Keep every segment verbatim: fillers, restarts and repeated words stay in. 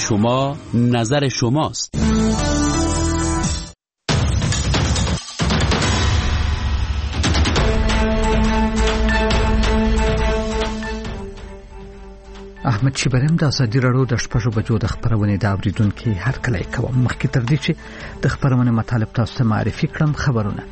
شما نظر شماست. احمد شیبرم د ازادي راډیو د شپږو بجو د خبرونې د اوریدونکو هر کله کوم مخکې تر دې چې د خبرونې مطالب تاسو ته معرفي کړم. خبرونه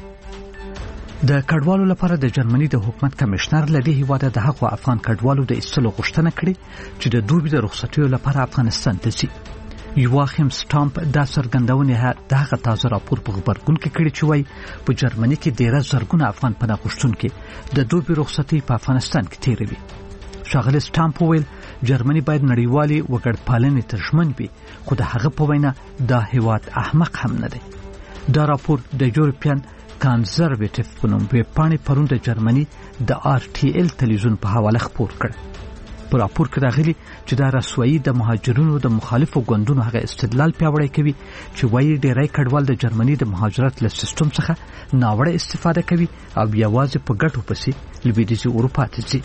د کډوالو لپاره د جرمني د حکومت کمشنر لدی هیواده د هغو افغان کډوالو د ایستلو غوښتنه کړې چې د دوی د رخصتیو لپاره افغانستان ته ځي. یواخیم سټامپ د څرګندونې د هغه تازه راپور په خبرګون کې کړی چې وايي په جرمني کې ډیره زرګونه افغان پناه غوښتونکي د دوی رخصتي په افغانستان کې تیروي. شاغلی سټامپ ویل جرمنی باید نړیوالي وګړپالنې ته ژمن وي، خو د هغه په وینا دا هیواد احمق هم نه دی. دا راپور د یورپین کنزرویټیو په نوم ویبپاڼې پرون د جرمني د آر ټي ال تلویزیون په حواله خپور کړ. په راپور کې راغلي چې دا رسوایی د مهاجرونو د مخالفو ګوندونو هغه استدلال پیاوړی کوي چې وایي ډیری کډوال د جرمني د مهاجرت له سیستم څخه ناوړه استفاده کوي او یوازې په ګټو پسې لویدیځي اروپا ته ځي.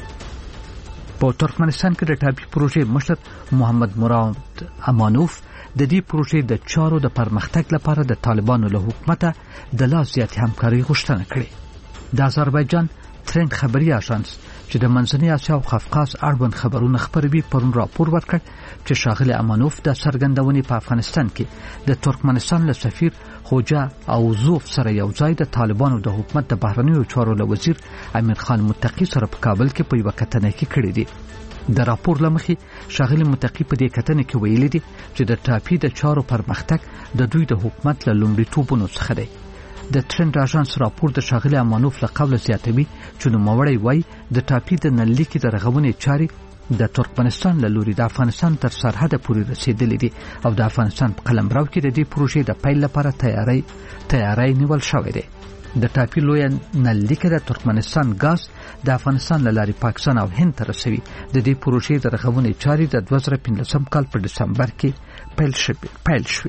په ترکمنستان کې د ټاپي پروژې مشر محمد مراد امانوف د دې پروژې د چارو د پرمختګ لپاره د طالبانو له حکومته د لا زیاتې همکاري غوښتنه کړې. د آذربایجان ترند خبري اژانس چې د منځنۍ اسیا او قفقاز اړوند خبرونه خپروي پرون راپور ورکړ چې شاغلی امانوف د څرګندونې په افغانستان کې د ترکمنستان له سفیر خوجا او زوف سره یو ځای د طالبانو د حکومت د بهرنیو چارو له وزیر امیر خان متقی سره په کابل کې په یو کتنه کې کړی دی. د راپور لمخې شاغلی متقی په دې کتنه کې ویلي دی چې د ټاپي د چارو پرمختګ د دوی د حکومت له لومړیتوبونو څخه دی. د ترند اژانس راپور د شاغلی امانوف له قوله زیاتوي چې نوموړی وایي د ټاپي د نللیکې د رغونې چارې د ترکمنستان له لوري د افغانستان تر سرحد پورې رسیدلې دي او د افغانستان په قلمرو کې د دې پروژې د پیل لپاره تیاری تیاری نیول شوی دی. د ټاپي لوی نللیکه د ترکمنستان غاز د افغانستان له لارې پاکستان او هند ته رسوي. د دې پروژې د رغونې چارې د دوه زره پنځلسم کال په دسمبر کې پیل شوې پیل شوې.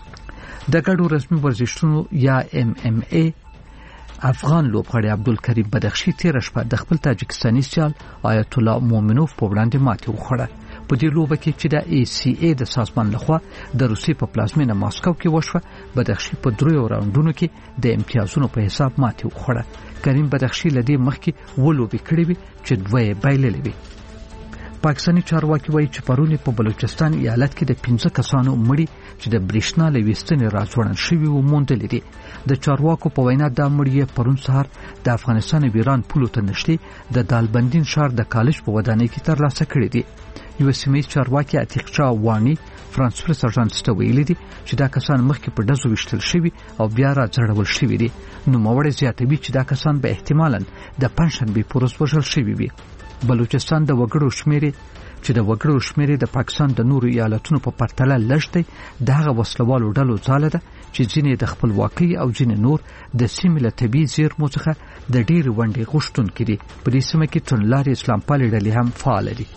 د ګډو رسمي ورزشونو یا ام ام ای افغان لوبغاړی عبدالکریم بدخشي تیر شپه د خپل تاجکستاني سیال آیت الله مومنوف په وړاندې ماتې وخوړه. په دې لوبه کې چې د ای سی ای د سازمان لخوا د روسیې په پلازمینه ماسکو کې وشوه، بدخشي په دریو راوندونو کې د امتیازونو په حساب ماتې وخوړه. کریم بدخشي لدې مخکې ولوبې کړې وي چې دوه یې بایللې وي. پاکستاني چارواکي وایي چې پرونی په بلوچستان ایالت کې د پنځه کسانو مړي چې د برېښنا له ویستنې راځوړل شوي و موندل دي. د چارواکو په وینا دا مړي پرون سهار د افغانستان او ایران پولو ته نشلي د دالبندین ښار د کالج په ودانۍ کې ترلاسه کړي دي. یو سیمه چارواکي عتیق شاه وانی فرانس پرس اژانس ته ویلي دي چې دا کسان مخکې په ډزو وشتل شوي او بیا راځړول شوي دي. نو موړ زیاتوي چې دا کسان به احتمالاً د پنځشنبه پورز وژل شوي وي. بلوچستان د وګړو شمیرې چې د وګړو شمیرې د پاکستان د نورو ایالتونو په پرتله لږ دی. د هغه وسلوالو ډلو ځاله ده چې ځینې د خپلواکۍ او ځینې نور د سیمې له طبیعي زیرمو څخه د ډېرې ونډې غوښتونکي دي. په دې سیمه کې توندلارې اسلام پالې ډلې هم فعاله دي.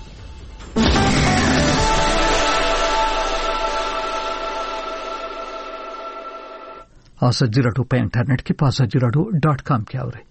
ازادي راډیو په انټرنیټ کې په ازادي راډیو ډاټ کام کې اورئ.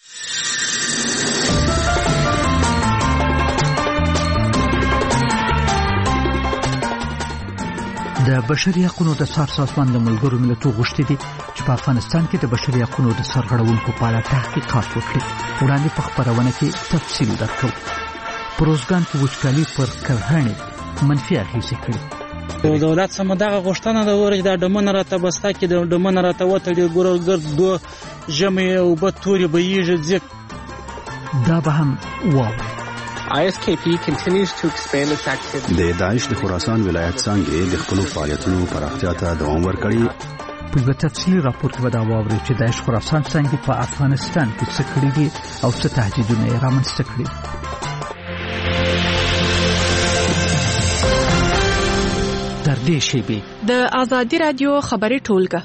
د بشري حقوقو د څار سازمان د ملګرو ملتونو غوښتي دي چې په افغانستان کې د بشري حقوقو د سرغړونکو په اړه تحقیقات وکړي. وړاندې په خبرونه کې تفصیل درکړو. پروزګان کې وچکالي پر کرهڼې منفي اغېزې کړې. دولت سم دغه غوښتنه د ورج د دمن راته بستا کې د دمن راته وته ګورګر دو جمع او بتوري بهیږي ځک دا به هم واو آی اس کی پی continues to expand its activities. د داعش د خراسان ولایت څنګه د خپل فعالیتونو پراختیا ته دوام ورکړي. په یو تفصیلي راپور کې دا واوري چې داعش خراسان څنګه په افغانستان کې څه کړي دي او څه تهدیدونه یې رامنځته کړي. در دې شیبې د ازادي رادیو خبري ټولګه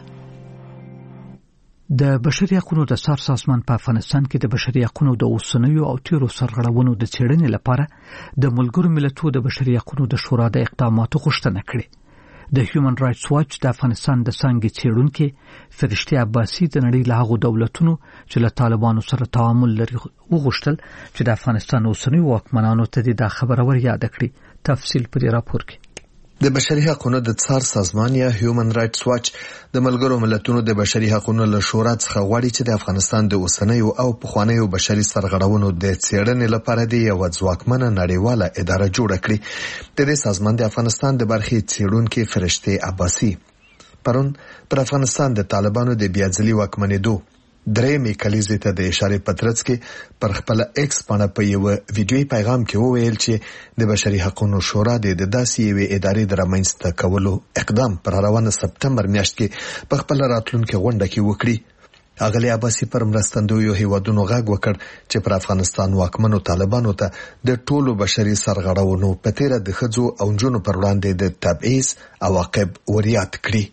د بشري حقوقو د څار سازمان په افغانستان کې د بشري حقوقو د اوسنیو او تیرو سرغړونو د څېړنې لپاره د ملګرو ملتونو د بشري حقوقو د شورا د اقداماتو غوښتنه کړې. د هیومن رائټس واچ د افغانستان د څنګه څېړونکو فرشتي عباسي د نړۍ له هغو دولتونو چې له طالبانو سره تعامل لري وغوښتل چې د افغانستان اوسنیو واکمنانو ته د خبرور یاد کړي. تفصیل په دې راپور کې. د بشري حقوقو د څار سازمان یا هیومن رائټس واچ د ملګرو ملتونو د بشري حقوقو له شورا څخه غواړي چې د افغانستان د اوسنیو او پخوانیو بشري سرغړونو د څېړنې لپاره د یو ځواکمنه نړیواله اداره جوړه کړي. د دې سازمان د افغانستان د برخې څېړونکي فرشته عباسي پرون پر افغانستان د طالبانو د بیاځلي واکمنېدو درېمې کلیزې ته د اشارې پترڅ کې پر خپل ایکس باندې په یو ویډیوي پیغام کې وویل چې د بشري حقوقو شورا د داسې یوې ادارې د رامنځته کولو اقدام پر روانه سپتمبر میاشت کې په خپل راتلونکي غونډه کې وکړي. اغلی عباسي پر مرستندویو هیوادونو غږ وکړ چې پر افغانستان واکمنو طالبانو ته د ټولو بشري سرغړونو په تیره د ښځو او نجونو پر وړاندې د تبعیض عواقب وریاد کړي.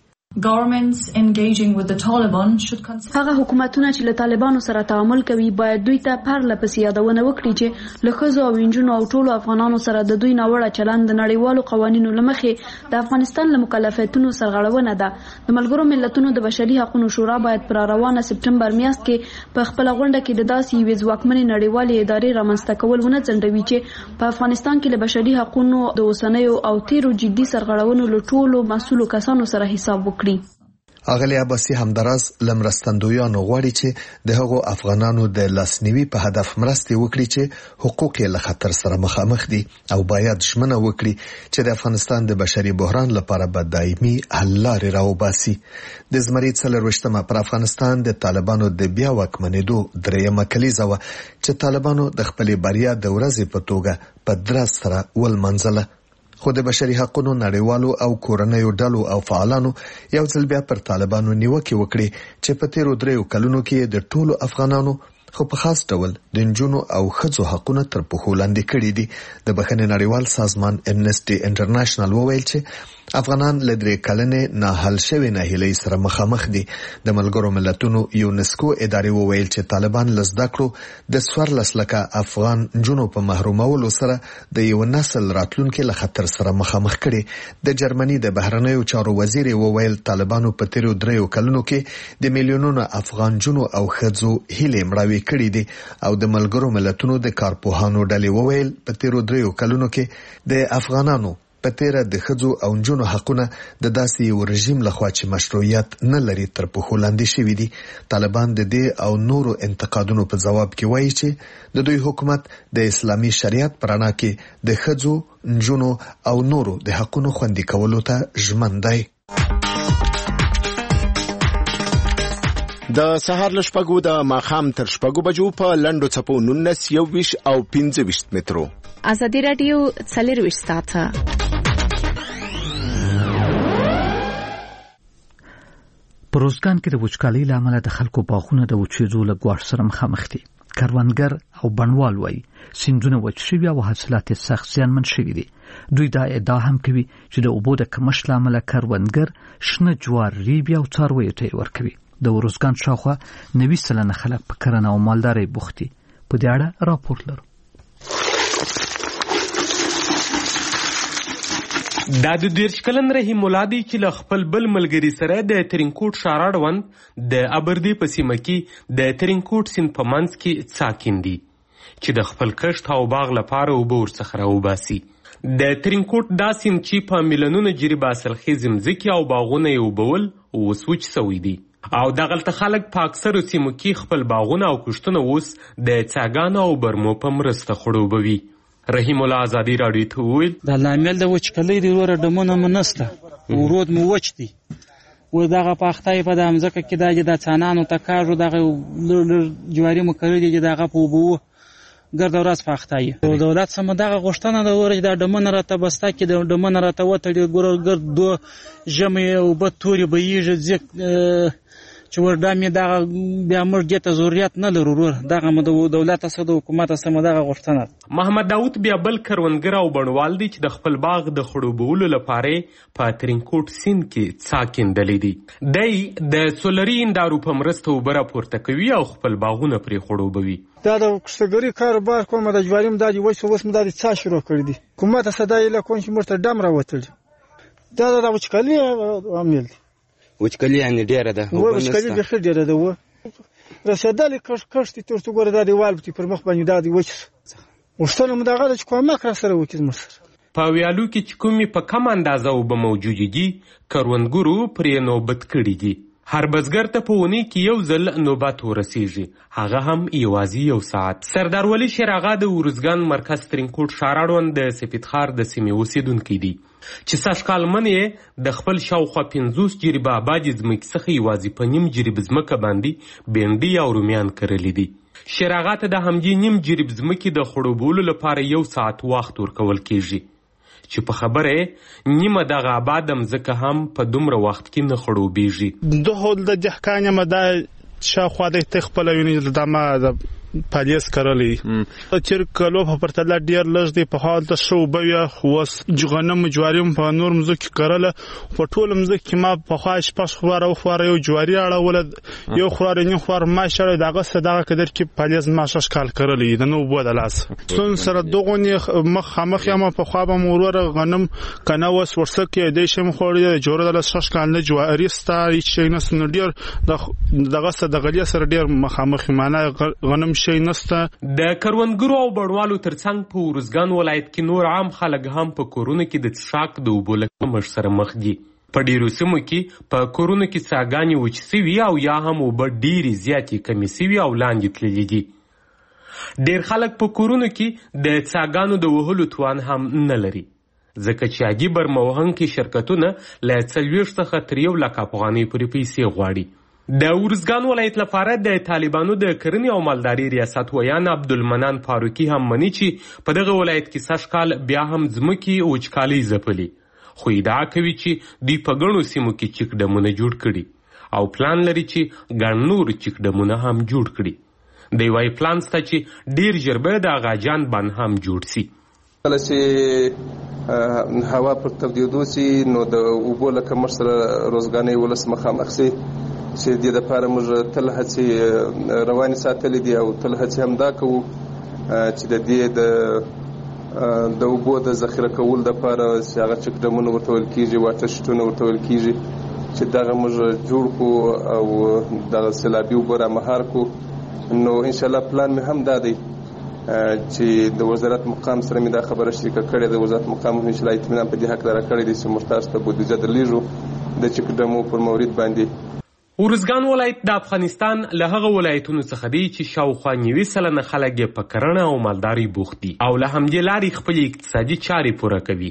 هغه حکومتونه چې له طالبانو سره تعامل کوي باید دوی ته پرله پسې یادونه وکړي چې له ښځو او نجونو او ټولو افغانانو سره د دوی ناوړه چلند د نړیوالو قوانینو له مخې د افغانستان له مکلفیتونو سرغړونه ده. د ملګرو ملتونو د بشري حقوقو شورا باید پر روانه سپتمبر میاشت کې په خپل غونډه کې د داسې یوې ځواکمنې نړیوالې ادارې رامنځته کول ونه ځنډوي چې په افغانستان کې له بشري حقوقو د اوسنیو او تیرو جدي سرغړونو له ټولو مسؤلو کسانو سره حساب وکړي. اغلی عباسي همداراز لمرستندویانو غواړي چې د هغو افغانانو د لاسنیوي په هدف مرستې وکړي چې حقوق یې له خطر سره مخامخ دي او باید ژمنه وکړي چې د افغانستان د بشري بحران لپاره به دایمي حل لارې راوباسي. د زمري څلرویشتمه پر افغانستان د طالبانو د بیا واکمنېدو درېیمه کلیزه وه چې طالبانو د خپلې بریا د ورځې په توګه په درز سره ولمنځله. خو د بشري حقوقو نړیوالو او کورنیو ډلو او فعالانو یو ځل بیا پر طالبانو نیوکې وکړي چې په تیرو دریو کلونو کې د ټولو افغانانو خو په خاص ډول د نجونو او ښځو حقونه تر پښو لاندې کړي دي. د بخښنې نړیوال سازمان امنسټي انټرنیشنل وویل چې افغانان له درې کلنې ناحل شوې ناهیلۍ سره مخامخ دي. د ملګرو ملتونو یونسکو ادارې وویل چې طالبان له زده کړو د څوارلس لکه افغان نجونو په محرومولو سره د یو نسل راتلونکي له خطر سره مخامخ کړي. د جرمني د بهرنیو چارو وزیر وویل طالبانو په تیرو دریو کلونو کې د میلیونونو افغان نجونو او ښځو هیلې مړاوې کړي دي او د ملګرو ملتونو د کارپوهانو ډلې وویل په تیرو دریو کلونو کې د افغانانو په تیره د ښځو او نجونو حقونه د داسې یو رژیم لخوا چې مشروعیت نه لري تر پښو لاندې شوي دي. طالبان د دې او نورو انتقادونو په ځواب کې وایي چې د دوی حکومت د اسلامي شریعت په رڼا کې د ښځو، نجونو او نورو د حقونو خوندي کولو ته ژمن دی. د سهار له شپږو د ماښام تر شپږو بجو په لنډو څپو نولس یوویشت او پنځه ویشت مترو. ازادي راډیو څلرویشت ساعته. په روزګان کې د وچکالۍ له امله د خلکو باغونه د وچېدو له ګواښ سره مخامخ دي. کروندګر او بڼوال وایي سیندونه وچ شوي او حاصلات یې سخت زیانمن شوي دي. دوی دا ادعا هم کوي چې د اوبو د کمښت له امله کروندګر شنه جوار ریبې او څارویو ته یې ورکوي. د روزګان شاوخوا نوي سلنه خلک په کرنه او مالدارۍ بوخت دي. په دې اړه راپور لرو. دا د دیرش کلن رحیم الله دی چې له خپل بل ملګري سره د ترینکوټ ښار اړوند د ابردي په سیمه کې د ترینکوټ سیند په منځ کې ساکن دي چې د خپل کښت او باغ لپاره اوبه ورڅخه راوباسي. د ترینکوټ دا سیند چې په میلیونونو جریب حاصلخیزې مځکې او باغونه یې اوبول اوس وچ سوي دي او دغلته خلک په اکثرو سیمو کې خپل باغونه او کښتونه اوس د څاګانو او برمو په مرسته خړوبوي. رحیم الله ازادي راډیو ته وویل د لامل د وچکالۍ د وره ډمونه مو نسته، ورود مو وچ دي. و دغه پاختای په د مځکه کې د د څانانو تکاژو دغه جواري مو کړی دي دغه په وبو ګرد ورځ پاختای. دولت سم دغه غوښتنه د ورج د ډمونه راته بستا کې د ډمونه راته وتړي ګور ګرد دو جمع او بتوري بهیږي ځکه چې وردا مې دغه بیا موږ دې ضرورت نه لرو. دغه مو د دولت سره د حکومت سره دغه غوښتنه. محمد داوود بیا بل کروندګر او بڼوال دی چې د خپل باغ د خړوبولو لپاره په ترینکوټ سیند کې ساکن دلی دی. دی د سولري اندارو په مرسته اوبه راپورته کوي او خپل باغونه پرې خړوبوي. دا د کښتګرۍ کاروبار کوم د جواریم د وچ اوس مو د څا شروع کړی دي. حکومت سره د لکون چې مرته ډم راوتل دا د وچکالۍ عامل دی. وچکالي یعنی ډیره ده. وچکالي به خیر ډیره ده. و رسیدل کښ کښ ته ورته ګوره د دیوال په پر مخ باندې د وچ وښتنه مداغه چې کومه کړ سره وکړ مر سره په ویالو کې چې کومې په کم اندازه اوبه موجودې دي کروندګرو پرې نوبت کړي دي. هر بزګر ته په اونۍ کې یو ځل نوبت ورسیږي، هغه هم یوازې یو ساعت. سردار ولی شیر آغا د ارزګان مرکز ترینکوټ ښار اړوند د سپیدخار د سیمې اوسېدونکی دی چې سږ کال منې یې د خپل شاوخوا پنځوس جریبه آبادې ځمکې څخه یوازې په نیم جریب ځمکه باندې بینډۍ او رومیان کرلي دي. شیر آغا ته د همدې نیم جریب ځمکې د خړوبولو لپاره یو ساعت وخت ورکول کیږي چې په خبره نیمه دغه آباد مځکه هم په دومره وخت کې نه خړوبېږي. د د دهقان یم دا شاوخوا د خپله وینې دمه د پالیس کرلی چیر کلو په پرتله ډیر لږ دی. په حال د ښه اوبه وي خو اوس غنم جواري په نور مځکو کې کرله. په ټوله مځکه کې ما پخوا شپږ خواره وخواره یو جواري اړوله یو خواره نیم خواره ماش اړولی د هغه څه دغه قدر کې پالیز ما شش کال کرلی د نه اوبو د لاس ستون سره دغونې مخامخ یم. پخوا به مو وروره غنم که نه اوس ورسکې دی شم خوړی د جوړه د لاس شش کال نه جواري سته هېڅ شی نسته. نو ډېر دغه څه د غلې سره ډېر مخامخ یم معنی غنم شی نسته. د کروندګرو او بڼوالو ترڅنګ په ارزګان ولایت کې نور عام خلک هم په کورونو کې د څښاک د اوبو له کمښت سره مخ دي. په ډیرو سیمو کې په کورونو کې څاګانې وچې سوي او یا هم اوبه ډیرې زیاتې کمې سوي او لاندې تللي دي. ډیر خلک په کورونو کې د څاګانو د وهلو توان هم نه لري ځکه چې عادي برموهونکي شرکتونه له څلوېښت څخه تر یو لک افغانۍ پورې پیسې غواړي. د ارزګان ولایت لپاره د طالبانو د کرنې او مالدارۍ ریاست ویان عبدالمنان فاروقي هم مني چې په دغه ولایت کې سږ کال بیا هم ځمکې وچکالۍ ځپلي، خو ادعا کوي چې دوی په ګڼو سیمو کې چیک ډمونه جوړ کړي او پلان لري چې ګڼ نور چیک ډمونه هم جوړ کړي. دی وايي پلان شته چې ډیر ژر به د غاجان بند هم جوړ سي. کله چې هوا پر تودېدو سي نو د اوبو له کمښت سره روزګانۍ ولس مخامخ سي چې د دې لپاره موږ تل هڅې روانې ساتلې دي او تل هڅې همدا کوو چې د دې د د اوبو د ذخیره کولو لپاره چې هغه چک ډمونه ورته ویل کېږي واټر شیټونه ورته ویل کېږي چې دغه موږ جوړ کړو او دغه سیلابي اوبه رامهار کړو. نو انشاءالله پلان مې هم دا دی چې د وزارت مقام سره مې دا خبره شریکه کړې ده. وزارت مقام هم انشاءالله اطمینان په دې هکله راکړی دی چې موږ تاسو ته بودیجه درلیږو د چک ډمو پر مورد باندې. ارزګان ولایت د افغانستان له هغه ولایتونو څخه دی چې شاوخوا نوي سلنه خلک یې په کرنه او مالدارۍ بوخت دي او له همدې لارې خپلې اقتصادي چارې پوره کوي.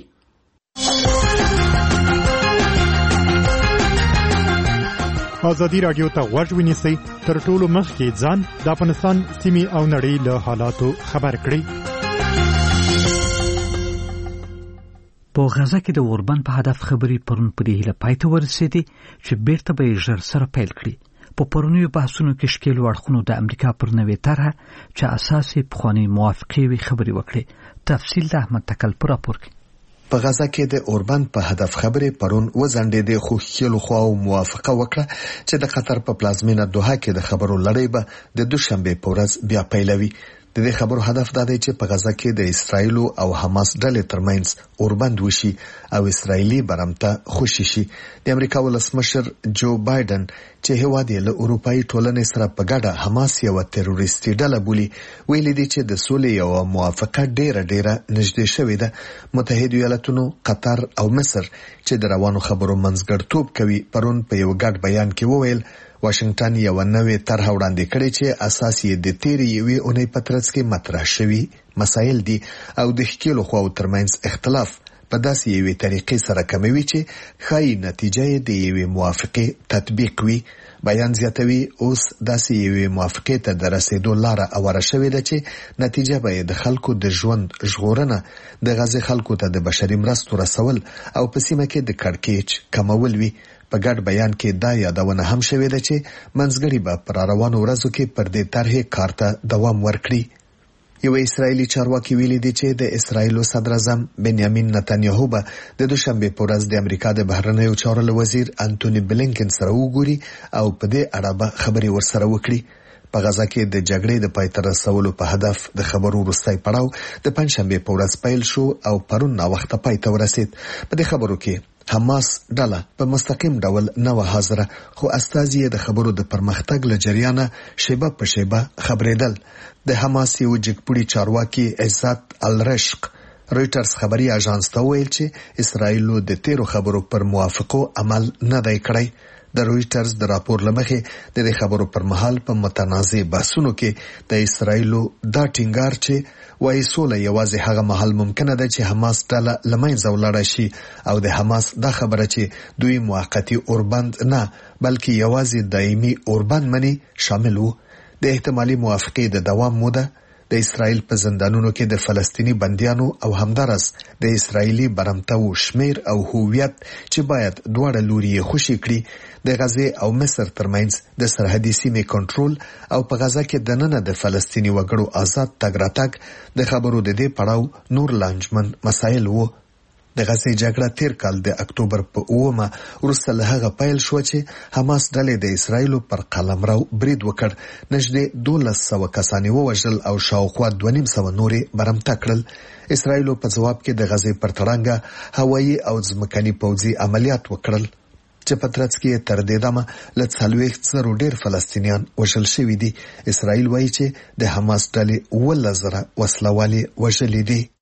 ازادي راډیو ته غوږ ونیسئ تر ټولو مخکې ځان د افغانستان سیمې او نړۍ له حالاتو خبر کړئ. په غزه کې د اوربند په هدف خبرې پرون په دې هیله پای ته ورسېدې چې بیرته به یې ژر سره پیل کړي. په پرونیو بحثونو کې ښکېلو اړخونو د امریکا پر نوې طرحه چې اساس یې پخوانۍ موافقې وي خبرې وکړې. تفصیل د احمد تکل په راپور کې. په غزه کې د اوربند په هدف خبرې پرون وزنډېدې خو ښکېلو خواو موافقه وکړه چې د قطر په پلازمینه دوحه کې د خبرو لړۍ به د دوشنبې په ورځ بیا پیلوي. د دې خبرو هدف دا دی چې په غزه کې د اسرایل او حماس ډلې ترمنځ اوربند وشي او اسرایلی برمته خوشي شي. د امریکا ولسمشر جو بایدن چې هیواد یې له اروپایي ټولنې سره په ګډه حماس یو تروریستي ډله بولي ویلي دی چې د سولې یو موافقه ډیره ډیره نږدې شوې ده. متحده ایالاتونو، قطر او مصر چې د روانو خبرو منځګړیتوب کوي پرون په یو ګډ بیان کې وویل واشنگټن یو نوې طرحه وړاندې کړې چې اساس یې د تیرې یوې اونۍ په ترڅ کې مطرح شوي مسایل دي او د ښکېلو خواو ترمنځ اختلاف په داسې یوې طریقې سره کموي چې ښایي نتیجه یې د یوې موافقې تطبیق وي. بیان زیاتوي اوس داسې یوې موافقې ته د رسېدو لاره اواره شوې ده چې نتیجه به یې د خلکو د ژوند ژغورنه، د غزې خلکو ته د بشري مرستو رسول او په سیمه کې د کړکېچ کمول وي. په ګډ بیان کې دا یادونه هم شوې ده چې منځګړي به پر روانو ورځو کې پر دې طرحې کار ته دوام ورکړي. یو اسرایلی چارواکي ویلي دی چې د اسرایل صدر اعظم بنیامین نتنیاهو به د دوشنبه په ورځ د امریکا د بهرنیو چارو وزیر انټونی بلینکن سره وګوري او په دې اړه به خبرې ورسره وکړي. په غزه کې د جګړې د پای ته رسولو په هدف د خبرو وروستی پړاو د پنځشنبه په ورځ پیل شو او پرون ناوخته پای ته ورسید. په دې خبرو کې حماس ډله په مستقیم ډول نه و حاضره، خو استازي د خبرو د پرمختګ له جریانه شیبه په شیبه خبرېدل. د حماس یو جګپوړي چارواکي عزت الرشق رويټرز خبري اژانس ته ویل چې اسرائیل د تیرو خبرو پر موافقو عمل نه دی کړی. د رويټرز د راپور لمخې د خبرو پر مهال په متنازع بحثونو کې د اسرائیل دا ټینګار چې وايي سوله یوازې هغه مهال ممکنه ده چې حماس ډله لمنځه ولاړ شي او د حماس دا خبره چې دوی موقتی اوربند نه بلکې یوازې دایمي اوربند مني شامل وو. د احتمالي موافقې د دوام موده د اسرائیل په زندانونو کې د فلسطینی بندیانو او همدارس د اسرائیلي برمتو شمیر او هویت چې باید دواړه لوري خوشي کړي د غزه او مصر ترمنځ د سرحدي سیمې کنټرول او په غزه کې د نن د فلسطینی وګړو آزاد تګ راتګ د خبرو د دې پړاو نور لانجمن مسایل وو. د غزه جګړه تیر کال د اکتوبر په اومه وروسته له هغه پیل شو چې حماس ډلې د اسرائیل پر قلمرو برید وکړ. نږدې دولس سوه کسان ووژل او شاوخوا دوه نیم سوه نورې برمته کړل. اسرائیل په جواب کې د غزه پر تړانګه هوایي او ځمکني پوځي عملیات وکړل چې په ترڅ کې تر دې دمه له څلوېښت زرو ډېر فلسطینیان وژل شوي دي. اسرائیل وایي چې د حماس ډلې اوولس زره وسلوالې وژلې دي.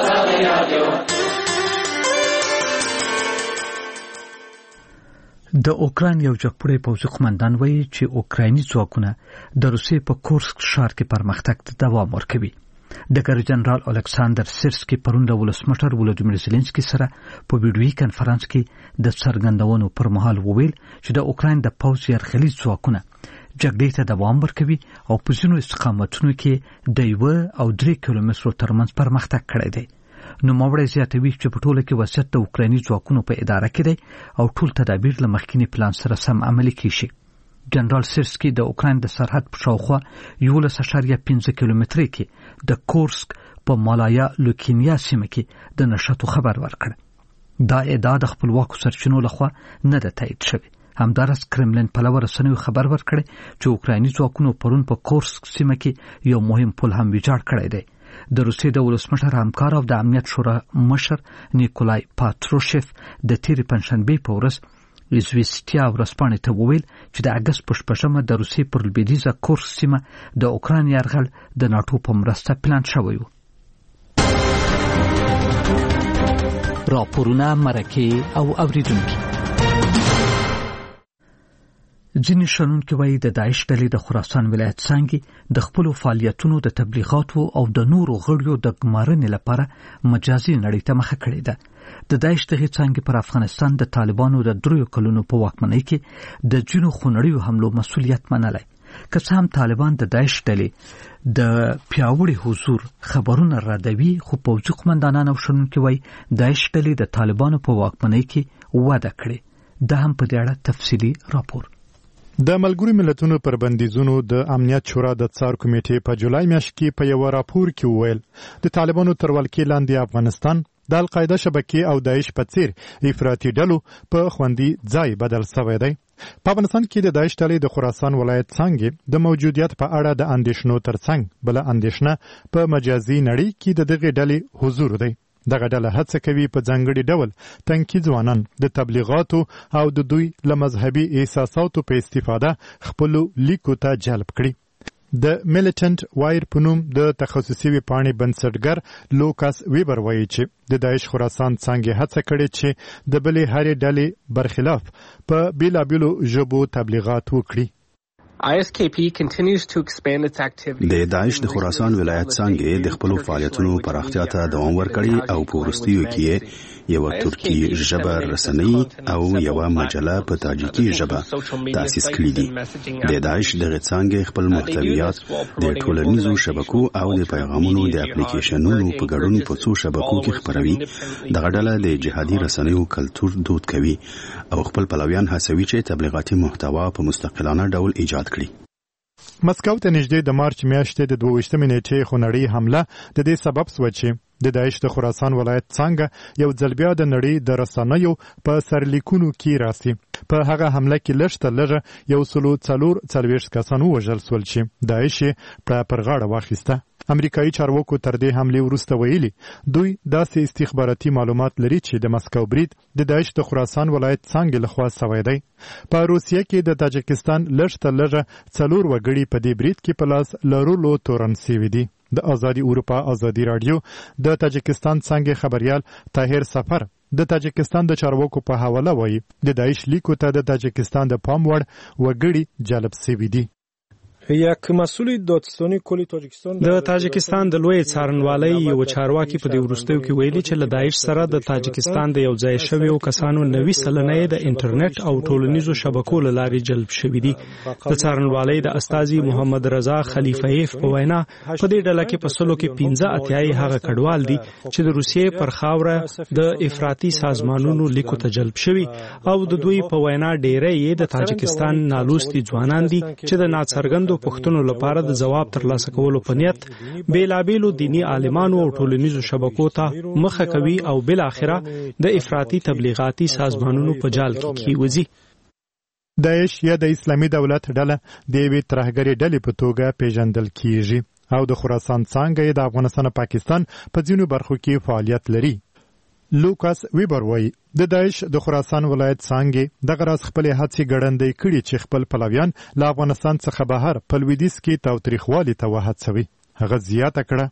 د اوکراین یو جګپوړی پوځي قومندان وایي چې اوکرایني ځواکونه د روسیې په کورسک ښار کې پرمختګ ته دوام ورکوي. ډګر جنرال الکساندر سیرسکي پرون د ولسمشر ولودیمیر زيلنسکي سره په ویډیويي کانفرنس کې د څرګندونو پر مهال وویل چې د اوکراین د پوځ یرغلي ځواکونه جګړې ته دوام ورکوي او په ځینو استقامتونو کې د یو او درې کیلومترو ترمنځ پرمختګ کړی دی. نو موري زیاتوي چې په ټوله کې وضعیت د اوکرایني ځواکونو په اداره کې دی او ټول تدابیر له مخکینی پلان سره سم عملي کیږي. جنرال سیرسکي د اوکراین د سرحد په شاوخوا یولس اعشاریه پنځه کیلومتره کې د کورسک په مالایا لوکینیا سیمه کې د نشټو خبر ورکړ. دا ادعا د خپلواکو سرچینو لخوا نه ده تایید شوې. همدارس کرملین پلوه رسنیو خبر ورکړ چې اوکرایني ځواکونو پرون په کورسک سیمه کې یو مهم پل هم ویجاړ کړی دی. د روسیې د ولسمشر همکار او د امنیت شورا مشر نیکولای پاتروشف د تیرې پنځشنبې په ورځ ایزویستیا ورځپاڼې ته وویل چې د اګست په شپږمه د روسیې پر لویدیځه کورسک سیمه د اوکراین یرغل د ناټو په مرسته پلان شوی و. راپورونه مرکه او اوریدونکي ځینې شنونکي وایي د داعش ډلې د خراسان ولایت څانګې د خپلو فعالیتونو د تبلیغاتو او د نورو غړیو د ګمارنې لپاره مجازي نړۍ ته مخه کړې ده. د داعش دغې څانګې پر افغانستان د طالبانو د دریو کلونو په واکمنۍ کې د ځینو خونړیو حملو مسؤلیت منلی. که څه هم طالبان د داعش ډلې د پیاوړي حضور خبرونه ردوي، خو پوځي قومندانان او شنونکي وایي داعش ډلې د طالبانو په واکمنۍ کې وده کړې. دا هم په دې اړه تفصیلي راپور. د ملګرو ملتونو پر بندیزونو د امنیت شورا د څار کمیټې په جولای میاشت کې په یو راپور کې وویل د طالبانو تر ولکې لاندې افغانستان د القاعده شبکې او داعش په څیر افراطي ډلو په خوندي ځای بدل شوی دی. په افغانستان کې د داعش ډلې د خراسان ولایت څنګه د موجودیت په اړه د اندېښنو ترڅنګ بل اندېښنه په مجازي نړۍ کې د دغه ډلې حضور دی. دغه ډله هڅه کوي په ځانګړي ډول تنکي ځوانان د تبلیغاتو او د دوی له مذهبي احساساتو په استفاده خپلو لیکو ته جلب کړي. د میلیټنټ وایر په نوم د تخصصي ویبپاڼې بنسټګر لوکاس ویبر وایي چې د داعش خراسان څانګې هڅه کړې چې د بلې هرې ډلې برخلاف په بیلابیلو ژبو تبلیغات وکړي. I S K P continues to expand its activities. د داعش د خراسان ولایت څنګه د خپل فعالیتونو پراختیا ته دوام ورکړي او په وروستیو کې یو ترکی ژبه رسنۍ او یو مجله په تاجیکي ژبه تاسیس کړې دي. د داعش د څنګه خپل محتویات د ټولنیزو شبکو او د پیغامونو د اپلیکیشنونو په ګډون په څو شبکو کې خپروي. د غډله د جهادي رسنیو کلچر دود کوي او خپل پلویان هڅوي چې تبلیغاتي محتوا په مستقلانه ډول ایجاد کړي. مسکو ته نږدې د مارچ میاشتې د دوه ویشتمې نیټې خونړۍ حمله د دې سبب شوه چې د داعش د خراسان ولایت څنګه یو ځل بیا د نړۍ د رسنیو په سرلیکونو کې راسي. په هغه حمله کې لږ تر لږه یو سلو څلور څلوېښت کسان ووژل شول چې داعش یې پر غاړه واخیسته. امریکایي چارواکو تر دې حملې وروسته ویلي دوی داسې استخباراتي معلومات لري چې د مسکو برید د داعش د خراسان ولایت څنګه لخوا شوی دی. په روسیه کې د تاجکستان لږ تر لږه څلور وګړي په دې برید کې په لاس لرلو تورن شوي دي. د ازادي اروپا ازادي رادیو د تاجکستان څنګه خبريال طاهر سفر د تاجکستان د چارواکو په حواله وایي د داعش لیکو ته د تاجکستان د پام وړ وګړي جلب شوي دي. یک مسئول دادستانی کل تاجکستان د تاجکستان د لوی څارنوالۍ یو چارواکي په دې وروستیو کې ویلي چې له داعش سره د تاجکستان د یو ځای شویو کسانو نوي سلنه د انټرنیټ او ټولنیزو شبکو له لارې جلب شوي دي. د څارنوالۍ د استاذي محمد رضا خلیفهیف په وینا په دې ډله کې په سلو کې پنځه اتیاي هغه کډوال دي چې د روسیې پر خاوره د افراطي سازمانونو لیکو ته جلب شوي او د دوی په وینا ډېری یې د تاجکستان نالوستي ځوانان دي چې د ناڅرګندو پښتنو لپاره د جواب ترلاسه کولو په نیت بیلابیلو دینی عالمانو او ټولنیزو شبکو ته مخه کوي او بل اخره د افراطي تبلیغاتي سازمانونو په جال کې کیوځي. داعش یا د اسلامي دولت ډله د یوې ترهګرې ډلې په توګه پیژندل کیږي او د خراسان څنګه د افغانستان او پاکستان په ځینو برخو کې فعالیت لري. لوکاس ویبر وایي د داعش د خراسان ولایت څنګه د غراس خپل هڅې ګړندې کړي چې خپل پلویان له افغانستان څخه بهر په لویدیځ کې تاوتریخوالي ته وهڅوي. هغه زیاته کړه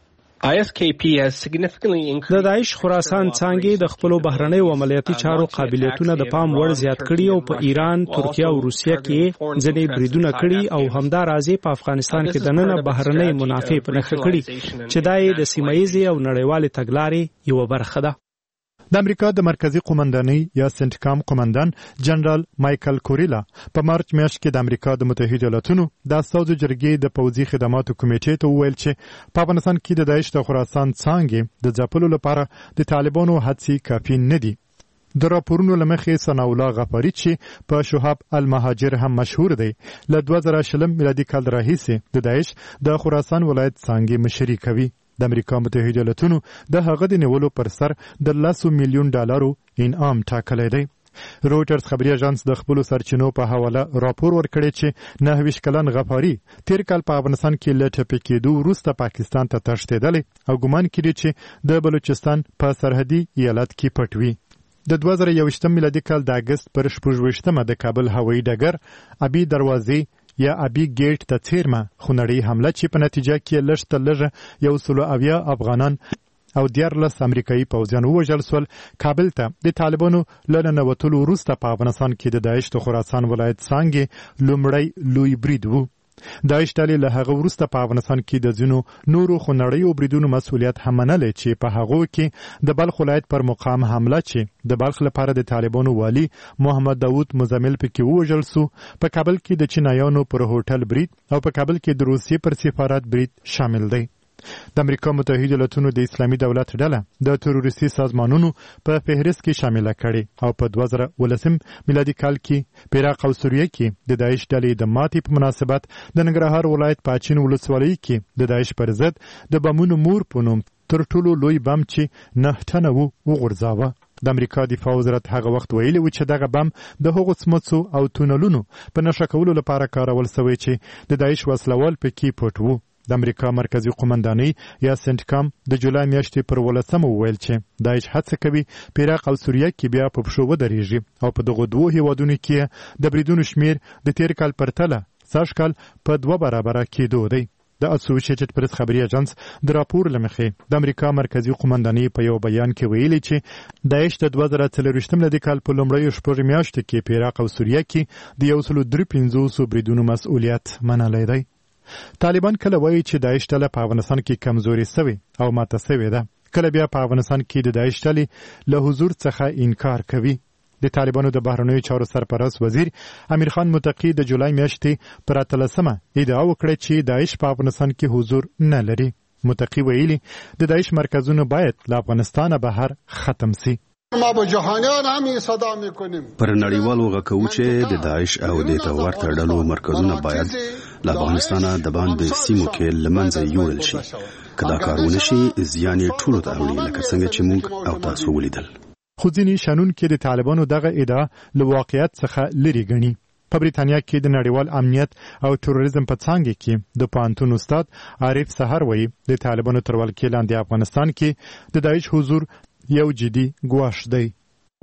د داعش خراسان څنګه د خپل بهرنۍ او عملیاتي چارو قابلیتونه د پام وړ زیات کړي او په ایران، ترکیه او روسیه کې ځنې بریدونه کړي او همدا راځي په افغانستان کې د نن بهرنۍ منافع په نخښه کړي چې دای د سیمایي او نړیوال تګلارې یو برخه ده. د امریکا د مرکزی قومندانۍ یا سنټکام قومندان جنرال مایکل کوریلا په مارچ میاشت کې د امریکا د متحده ایالاتونو د اساسو جرګې د پوځي خدماتو کمیټې ته وویل چې په افغانستان کې د داعش د خراسان څنګه د ځپلو لپاره د طالبانو هڅې کافي نه دي. د راپورونو لمخې ثنا الله غفاری چې په شهاب المهاجر هم مشهور دی له دوه زره شلم میلادي کال راهیسې د داعش د خراسان ولایت څنګه مشري کوي. د امریکا متحده ایالاتونو د هغه د نیولو پر سر د لسو میلیون ډالرو انعام ټاکلی دی. رویټرز خبري اژانس د خپل سرچینو په حواله راپور ورکړی چې نهه ویشت کلن غفاری تیر کال په افغانستان کې له ټپي کېدو وروسته پاکستان ته تښتېدلی او ګمان کړي چې د بلوچستان په سرحدي ایالت کې پټ وي. د دوه زره یوویشتم میلادي کال د اګست پر شپږ ویشتمه د کابل هوایي ډګر ابي دروازې یا ابي ګیټ ته څیرمه خونړۍ حمله چې په نتیجه کې لږ تر لږه یو سلو اویا افغانان او دیارلس امریکایي پوځیان ووژل سول. کابل ته د طالبانو له ننوتلو وروسته په افغانستان کې د داعش د خراسان ولایت څنګه لومړی لوی برید و. داعش ډلې له هغه وروسته په افغانستان کې د ځینو نورو خونړیو بریدونو مسؤلیت هم منلی چې په هغو کې د بلخ ولایت پر مقام حمله چې د بلخ لپاره د طالبانو والي محمد داود مزمل پکې ووژل سو، په کابل کې د چینایانو پر هوټل برید او په کابل کې د روسیې پر سفارت برید شامل دی. د امریکا متحده ایالاتونو د اسلامي دولت ډله د تروریستي سازمانونو په فهرست کې شامل کړي او په دوه زره ولسم میلادي کال کې په عراق او سوریه کې د داعش ډلې د ماتې په مناسبت د ننګرهار ولایت پاچین ولسوالۍ کې د داعش پر ضد د بمونو مور په نوم تر ټولو لوی بم چې نه ټنه و وغورځاوه. د امریکا دفاع وزارت هغه وخت ویلي و چې دغه بم د هغو سمڅو او تونلونو په نښه کولو لپاره کارول شوی چې د داعش وسلوال پکې پټ وو. د امریکا مرکزی قومندانۍ یا سنټکام د جولای میاشتې پر ولسمه وویل چې داعش هڅه کوي په عراق او سوریه کې بیا په پښو ودرېږي او په دغو دوو هیوادونو کې د بریدونو شمیر د تیر کال پرتله سږ کال په دوه برابره کېدو دی. د اسوسییټډ پریس خبري اژانس د راپور لمخې د امریکا مرکزی قومندانۍ په یو بیان کې ویلي چې داعش د دوه زره څلوېښتم میلادي کال په لومړیو شپږو میاشتو کې په عراق او سوریه کې د یو سلو درې پنځوسو بریدونو مسؤلیت منلی دی. طالبان کله وایي چې داعش ډله په افغانستان کې کمزوري سوي او ماته سوي ده، کله بیا په افغانستان کې د داعش ډلې له حضور څخه انکار کوي. د طالبانو د بهرنیو چارو سرپرست وزیر امیر خان متقي د جولای میاشتې پر اتلسمه ادعا وکړه چې داعش په افغانستان کې حضور نه لري. متقي ویلي د داعش مرکزونه باید له افغانستانه بهر ختم سي. ما به جهانیان هم صدا میکنیم. پر نړیوالو غږو چې د داعش او د تورته ډلو مرکزونه باید له افغانستانه د باندې سیمو کې لمنځه یوړل شي. که دا کارونه شي زیان یې ټولو ته اړوي لکه څنګه چې موږ او تاسو ولیدل. خو ځینې شنونکي د طالبانو دغه ادعا له واقعیت څخه لرې ګڼي. په بریتانیا کې د نړیوال امنیت او تروریزم په څانګه کې د پوهنتون استاد عارف سحر وایي د طالبانو تر ولکې لاندې افغانستان کې د داعش حضور یو جدي ګواښ دی.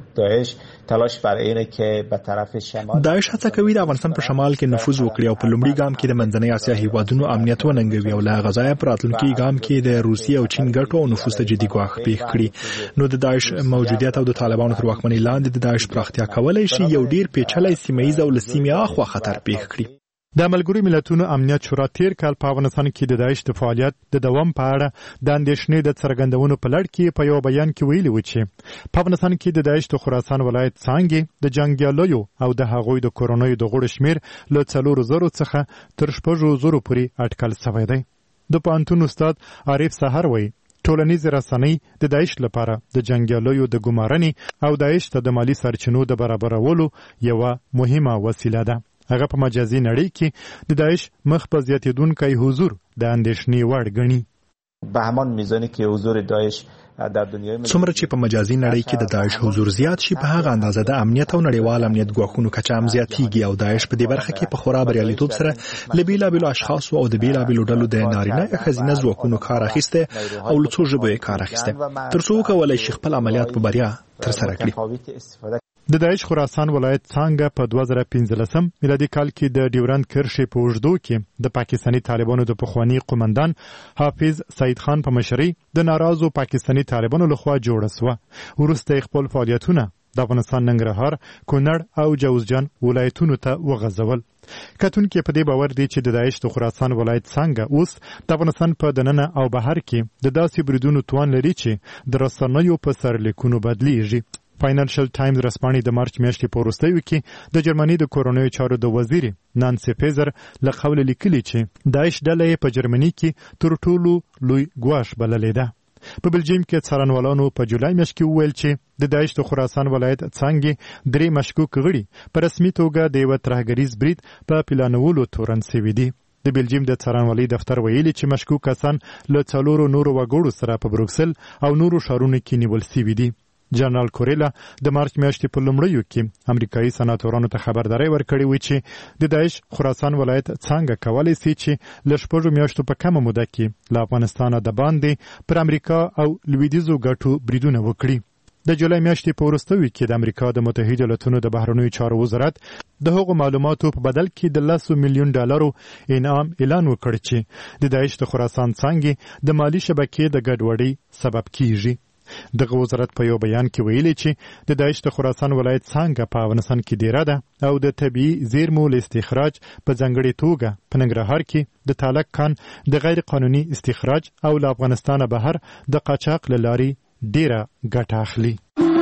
داعش تلاش بر اینه که به طرف شمال داعش هڅه کوي د افغانستان په شمال کې نفوذ وکړي او په لومړي ګام کې د منځنۍ اسیا هیوادونو امنیت وننګوي او له غزا په راتلونکي ګام کې د روسیې او چین ګټو او نفوذ ته جدي ګواښ پیښ کړي. نو د داعش موجودیت او د طالبانو تر واکمنۍ لاندې د داعش پراختیا کولای شي یو ډیر پیچلی سیمه ییز او له سیمې اخوا خطر پیښ کړي. د ملګرو ملتونو امنیت شورا تیر کال په افغانستان کې د داعش د فعالیت د دوام په اړه د اندېښنې د څرګندونو په لړ کې په یو بیان کې ویلي و چې په افغانستان کې د داعش د خراسان ولایت څانګې د جنګیالیو او د هغوی د کورنیو د غړو شمیر له څلورو زرو څخه تر شپږو زرو پورې اټکل شوی دی. د پوهنتون استاد عارف سحر وایي ټولنیز رسنۍ د داعش لپاره د جنګیالیو د ګمارنې او داعش ته د مالی سرچینو د برابرولو یوه مهمه وسیله ده. هغه په مجازي نړۍ کې د داعش مخ په زیاتېدونکی حضور د اندېښنې وړ ګڼي. به همان میزانی که حضور داعش در دنیای څومره چې په مجازي نړۍ کې د داعش حضور زیات شي په هغه اندازه د امنیت او نړیوال امنیت ګواښونو کچه هم زیاتېږي او داعش په دې برخه کې په خورا بریالیتوب سره له بېلابېلو اشخاصو او د بېلابېلو ډلو د نارینه یا ښځینه ځواکونو کار اخیستی او له څو ژبو یې کار اخیستی تر څو وکولی شي خپل عملیات په بریا ترسره کړي. د داعش خراسان ولایت څانګه په دوه زره پنځلسم میلادي کال کې د ډیورند کرښې په اوږدو کې د پاکستاني طالبانو د پخواني قومندان حافظ سعید خان په مشرۍ د ناراضو پاکستاني طالبانو لخوا جوړه سوه. وروسته خپل فعالیتونه د افغانستان ننګرهار، کونړ او جوزجان ولایتونو ته وغځول. کتونکي په دې باور دي چې د داعش د خراسان ولایت څانګه اوس د افغانستان په دننه او بهر کې د داسې بریدونو توان لري چې د رسنیو په سرلیکونو بدلیږي. فاینانشل ټایمز رسپانې د مارچ میاشتې په وروستیو کې د جرمني د کورنیو چارو د وزیر نانسي فیزر له قوله لیکلي چې داعش ډله یې په جرمني کې تر ټولو لوی ګواښ بللې ده. په بلجیم کې څارنوالانو په جولای میاشت کې وویل چې د داعش د خراسان ولایت څانګې درې مشکوک غړي په رسمي توګه د یوه ترهګریز برید په پلانولو تورن سوي دي. د بلجیم د څارنوالۍ دفتر ویلي چې مشکوک کسان له څلورو نورو وګړو سره په بروکسل او نورو ښارونو کې نیول سوي دي. جنرال کوریلا د مارچ میاشتې په لومړیو کې امریکایي سناتورانو ته خبرداری ورکړې وه چې د داعش خراسان ولایت څانګه کولی سي چې له شپږو میاشتو په کمه موده کې له افغانستانه د باندې پر امریکا او لویدیځو ګټو بریدونه وکړي. د جولای میاشتې په وروستیو کې د امریکا د متحده ایالاتونو د بهرنیو چارو وزارت د هغو معلوماتو په بدل کې د لسو میلیون ډالرو انعام اعلان وکړ چې د داعش د خراسان څانګې د مالی شبکې د ګډوډۍ سبب کیږي. دغه وزارت په یو بیان کې ویلي چې د داعش د خراسان ولایت څانګه په افغانستان کې ډیره ده او د طبیعي زیرمو له استخراج په ځانګړې توګه په ننګرهار کې د تالک کان د غیر قانوني استخراج او له افغانستانه بهر د قاچاق له لارې ډیره ګټه اخلي.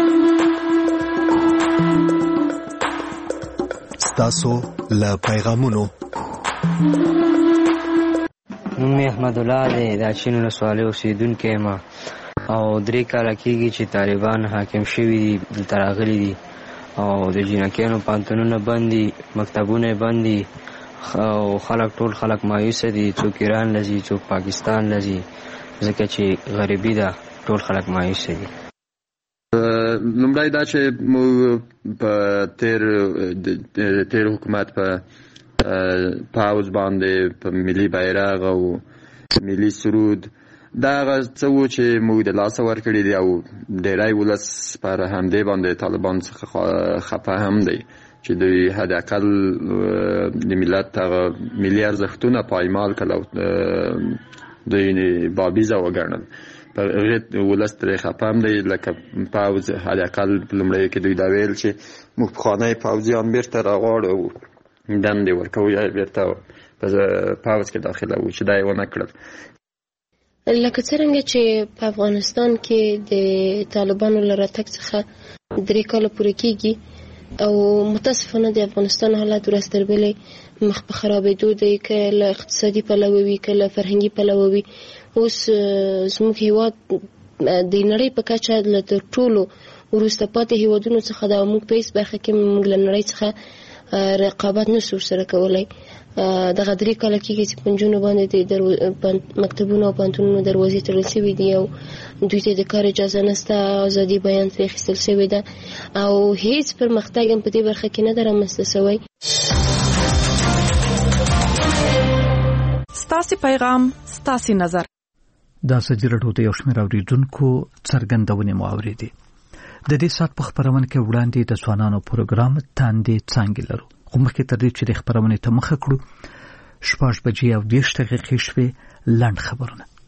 ستاسو له پیغامونو نوم احمد الله دی د اچین ولسوالۍ اوسېدونکی یم او درې کاله کېږي چې طالبان حاکم شوي دي، دلته راغلي دي او د جینکیانو پوهنتونونه بند دي، مکتبونه بند دي او خلک ټول خلک مایوسه دي. څوک ایران لځي، څوک پاکستان لځي، ځکه چې غریبي ده، ټول خلک مایوسه دي. لومړی دا چې موږ په تیر تیر حکومت په پاوز باندې په ملي بیرغ او ملي سرود دا هغه څه و چې موږ د لاسه ورکړي دي او ډیری ولس پر همدې باندې طالبان څخه خفه هم دی چې دوی حد اقل د ملت هغه ملي ارزښتونه پایمال کړل او دوی بابیزه وګڼل. پر هغې ولس ترې خفه هم دی. لکه پوځ حد اقل په لومړیو کې دوی دا ویل چې موږ پخوانی پوځیان بیرته راغواړو، دندې ورکوو یا بیرته په پوځ کې داخله وو، چې دا یې ونه کړل. لکه څرنګه چې په افغانستان کې د طالبانو له راتګ څخه درې کاله پوره کېږي او متاسفانه د افغانستان حالات ورځ تر بلې مخ په خرابېدو دی، که له اقتصادي پلوه وي که له فرهنګي پلوه وي. اوس زموږ هېواد د نړۍ په کچه له تر ټولو وروسته پاتې هېوادونو څخه ده او موږ په هېڅ برخه کې موږ له نړۍ څخه رقابت نشو ورسره کولی. دغه درې کاله کېږي چې په نجونو باندې د مکتبونو او پوهنتونونو دروازې تړل شوي دي او دوی ته د کار اجازه نشته، ازادي بیان ترې اخیستل شوې ده او هیڅ پرمختګ هم په دې برخه کې نه ده رامنځته شوی. ستاسې پیغام، ستاسې نظر. دا ازادي راډیو د یو شمېر اورېدونکو څرګندونې مو اورېدې. د دې سات په خبرونه کې وړاندې د ځوانانو پروګرام تاندې څنګه لرو خو مخکې تر دې چې د خبرونه ته مخه کړو شپږ بجې او دېرش دقیقې شوې لنډ خبرونه